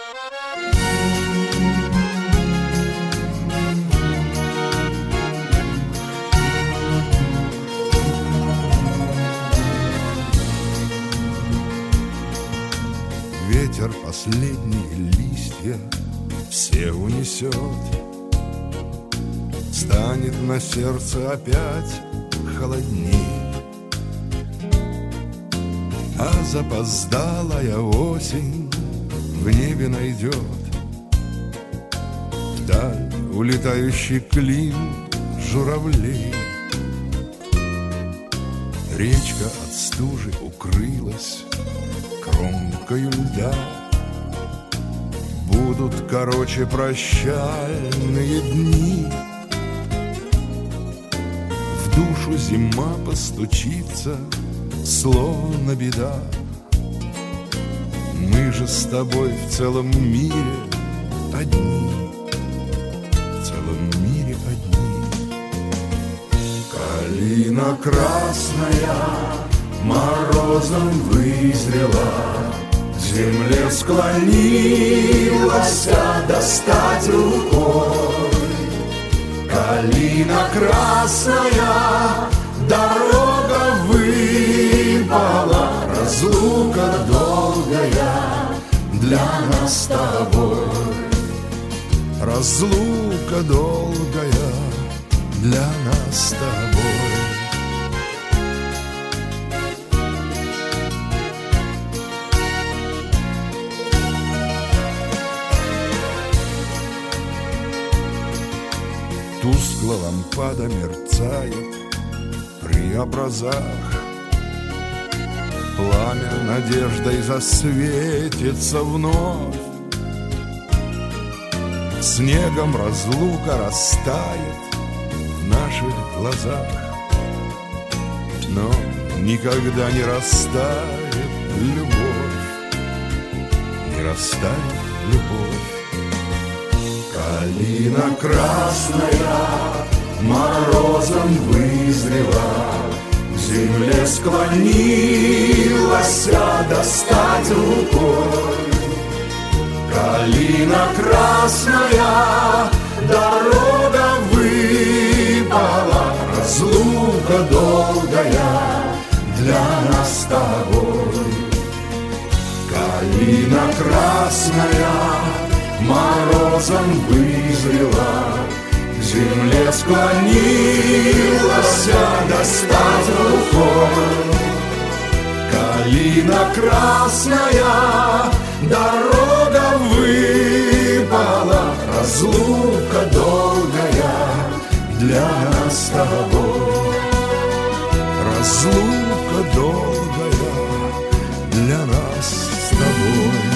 Ветер последние листья все унесет, станет на сердце опять холодней, а запоздалая осень в небе найдет вдаль улетающий клин журавлей. Речка от стужи укрылась кромкою льда, будут короче прощальные дни. В душу зима постучится, словно беда. Мы же с тобой в целом мире одни, в целом мире одни. Калина красная морозом вызрела, к земле склонилась достать рукой. Калина красная, дорога выпала, разлука долгая для нас с тобой. Разлука долгая для нас с тобой. Тускло лампада мерцает при образах, пламя надеждой засветится вновь. Снегом разлука растает в наших глазах, но никогда не растает любовь, не растает любовь. Калина красная морозом вызрела, к земле склонилась достать рукой. Калина красная, дорога выпала, разлука долгая для нас с тобой. Калина красная морозом вызрела, к земле склонилась достать рукой. Калина красная, дорога выпала, разлука долгая для нас с тобой. Разлука долгая для нас с тобой.